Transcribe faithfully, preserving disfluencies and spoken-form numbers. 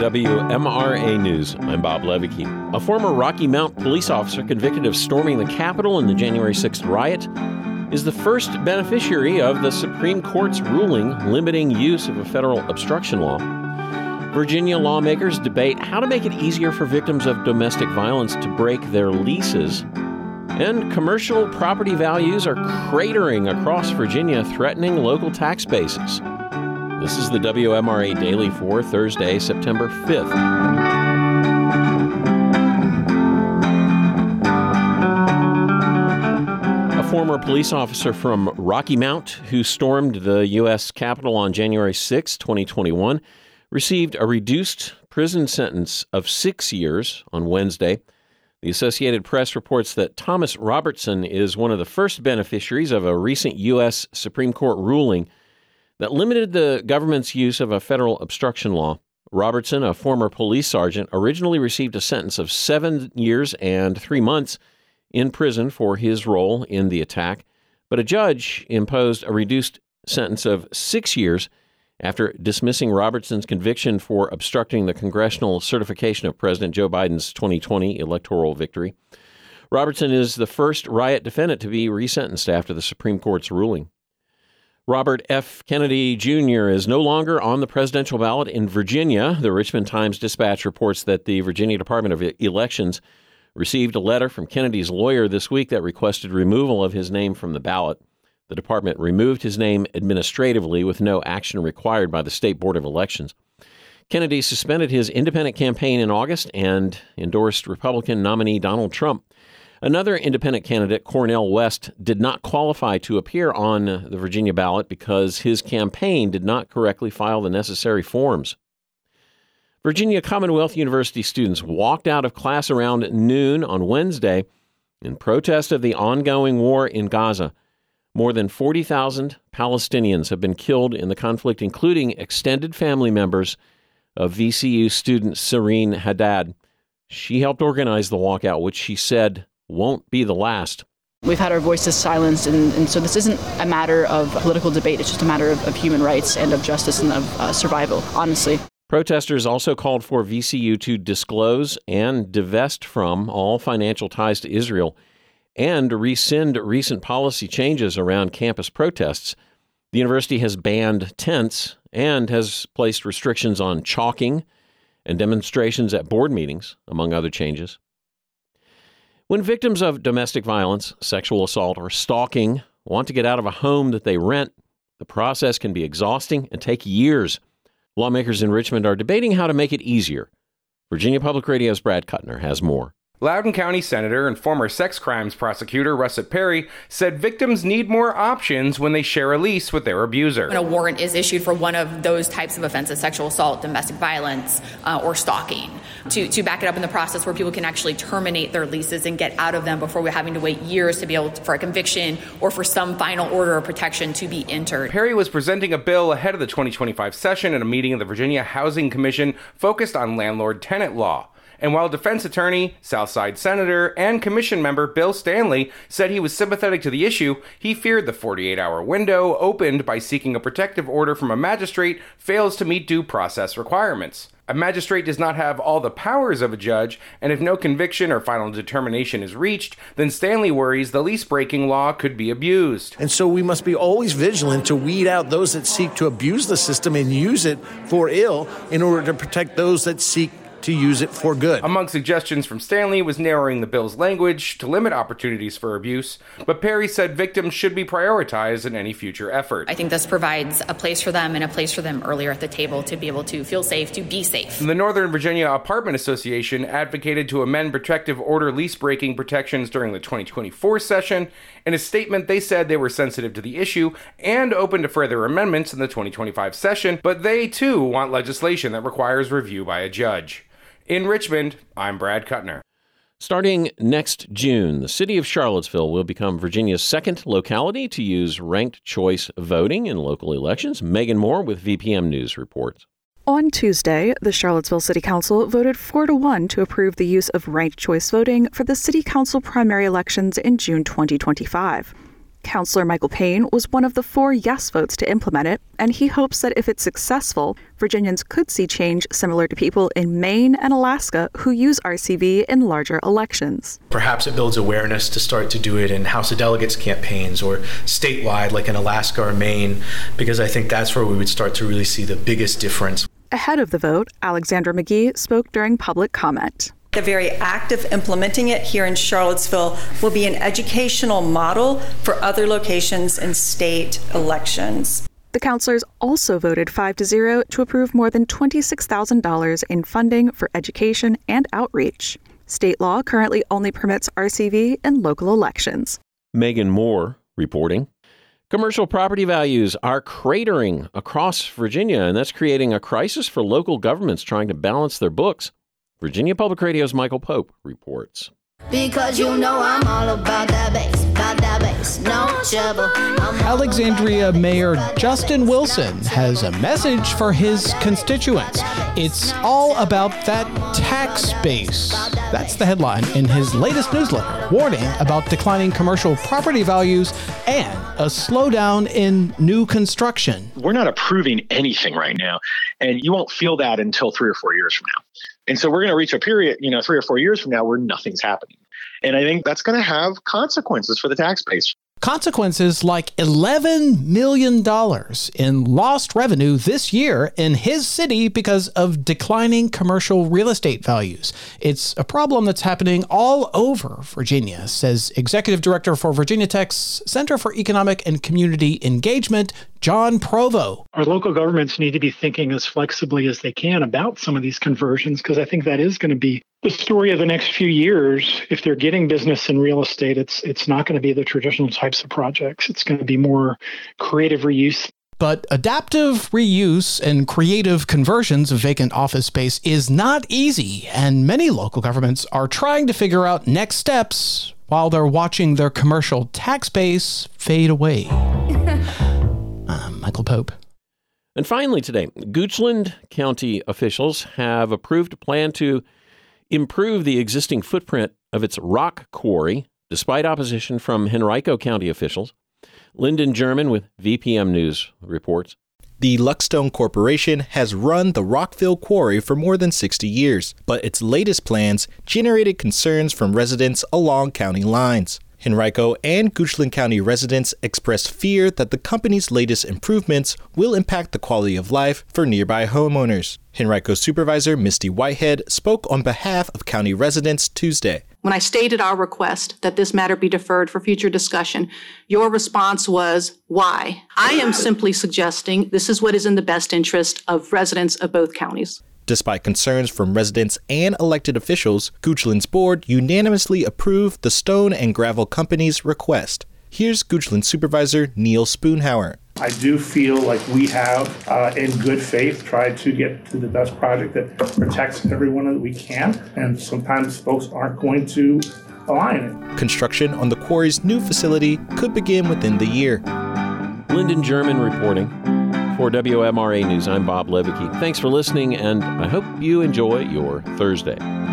W M R A News. I'm Bob Levicki. A former Rocky Mount police officer convicted of storming the Capitol in the January sixth riot is the first beneficiary of the Supreme Court's ruling limiting use of a federal obstruction law. Virginia lawmakers debate how to make it easier for victims of domestic violence to break their leases. And commercial property values are cratering across Virginia, threatening local tax bases. This is the W M R A Daily for Thursday, September fifth. A former police officer from Rocky Mount who stormed the U S Capitol on January sixth, twenty twenty-one, received a reduced prison sentence of six years on Wednesday. The Associated Press reports that Thomas Robertson is one of the first beneficiaries of a recent U S Supreme Court ruling that limited the government's use of a federal obstruction law. Robertson, a former police sergeant, originally received a sentence of seven years and three months in prison for his role in the attack, but a judge imposed a reduced sentence of six years after dismissing Robertson's conviction for obstructing the congressional certification of President Joe Biden's twenty twenty electoral victory. Robertson is the first riot defendant to be resentenced after the Supreme Court's ruling. Robert F. Kennedy Junior is no longer on the presidential ballot in Virginia. The Richmond Times-Dispatch reports that the Virginia Department of Elections received a letter from Kennedy's lawyer this week that requested removal of his name from the ballot. The department removed his name administratively with no action required by the State Board of Elections. Kennedy suspended his independent campaign in August and endorsed Republican nominee Donald Trump. Another independent candidate, Cornel West, did not qualify to appear on the Virginia ballot because his campaign did not correctly file the necessary forms. Virginia Commonwealth University students walked out of class around noon on Wednesday in protest of the ongoing war in Gaza. More than forty thousand Palestinians have been killed in the conflict, including extended family members of V C U student Serene Haddad. She helped organize the walkout, which she said won't be the last. We've had our voices silenced, and, and so this isn't a matter of political debate. It's just a matter of, of human rights and of justice and of uh, survival, honestly. Protesters also called for V C U to disclose and divest from all financial ties to Israel and rescind recent policy changes around campus protests. The university has banned tents and has placed restrictions on chalking and demonstrations at board meetings, among other changes. When victims of domestic violence, sexual assault, or stalking want to get out of a home that they rent, the process can be exhausting and take years. Lawmakers in Richmond are debating how to make it easier. Virginia Public Radio's Brad Kuttner has more. Loudoun County Senator and former sex crimes prosecutor Russet Perry said victims need more options when they share a lease with their abuser. When a warrant is issued for one of those types of offenses, sexual assault, domestic violence, uh, or stalking, to, to back it up in the process where people can actually terminate their leases and get out of them before we're having to wait years to be able to, for a conviction or for some final order of protection to be entered. Perry was presenting a bill ahead of the twenty twenty-five session at a meeting of the Virginia Housing Commission focused on landlord-tenant law. And while defense attorney, Southside Senator, and Commission member Bill Stanley said he was sympathetic to the issue, he feared the forty-eight hour window opened by seeking a protective order from a magistrate fails to meet due process requirements. A magistrate does not have all the powers of a judge, and if no conviction or final determination is reached, then Stanley worries the lease-breaking law could be abused. And so we must be always vigilant to weed out those that seek to abuse the system and use it for ill in order to protect those that seek to use it for good. Among suggestions from Stanley was narrowing the bill's language to limit opportunities for abuse, but Perry said victims should be prioritized in any future effort. I think this provides a place for them and a place for them earlier at the table to be able to feel safe, to be safe. The Northern Virginia Apartment Association advocated to amend protective order lease-breaking protections during the twenty twenty-four session. In a statement, they said they were sensitive to the issue and open to further amendments in the twenty twenty-five session, but they too want legislation that requires review by a judge. In Richmond, I'm Brad Kuttner. Starting next June, the city of Charlottesville will become Virginia's second locality to use ranked choice voting in local elections. Megan Moore with V P M News reports. On Tuesday, the Charlottesville City Council voted four to one to approve the use of ranked choice voting for the City Council primary elections in June twenty twenty-five. Councillor Michael Payne was one of the four yes votes to implement it, and he hopes that if it's successful, Virginians could see change similar to people in Maine and Alaska who use R C V in larger elections. Perhaps it builds awareness to start to do it in House of Delegates campaigns or statewide like in Alaska or Maine, because I think that's where we would start to really see the biggest difference. Ahead of the vote, Alexandra McGee spoke during public comment. The very act of implementing it here in Charlottesville will be an educational model for other locations in state elections. The councilors also voted five to zero to approve more than twenty-six thousand dollars in funding for education and outreach. State law currently only permits R C V in local elections. Megan Moore reporting. Commercial property values are cratering across Virginia, and that's creating a crisis for local governments trying to balance their books. Virginia Public Radio's Michael Pope reports. Because you know I'm all about that bass, about that bass, no trouble. Alexandria Mayor Justin Wilson has a message for his constituents. It's all about that tax base. That's the headline in his latest newsletter, warning about declining commercial property values and a slowdown in new construction. We're not approving anything right now, and you won't feel that until three or four years from now. And so we're going to reach a period, you know, three or four years from now where nothing's happening. And I think that's going to have consequences for the tax base. Consequences like eleven million dollars in lost revenue this year in his city because of declining commercial real estate values. It's a problem that's happening all over Virginia, says Executive Director for Virginia Tech's Center for Economic and Community Engagement, John Provo. Our local governments need to be thinking as flexibly as they can about some of these conversions, because I think that is going to be the story of the next few years. If they're getting business in real estate, it's it's not going to be the traditional types of projects. It's going to be more creative reuse. But adaptive reuse and creative conversions of vacant office space is not easy, and many local governments are trying to figure out next steps while they're watching their commercial tax base fade away. uh, Michael Pope. And finally today, Goochland County officials have approved a plan to improve the existing footprint of its rock quarry, despite opposition from Henrico County officials. Lyndon German with V P M News reports. The Luckstone Corporation has run the Rockville Quarry for more than sixty years, but its latest plans generated concerns from residents along county lines. Henrico and Goochland County residents expressed fear that the company's latest improvements will impact the quality of life for nearby homeowners. Henrico Supervisor Misty Whitehead spoke on behalf of county residents Tuesday. When I stated our request that this matter be deferred for future discussion, your response was, why? I am simply suggesting this is what is in the best interest of residents of both counties. Despite concerns from residents and elected officials, Goochland's board unanimously approved the stone and gravel company's request. Here's Goochland Supervisor Neil Spoonhauer. I do feel like we have, uh, in good faith, tried to get to the best project that protects everyone that we can, and sometimes folks aren't going to align it. Construction on the quarry's new facility could begin within the year. Lyndon German reporting. For W M R A News, I'm Bob Levicki. Thanks for listening, and I hope you enjoy your Thursday.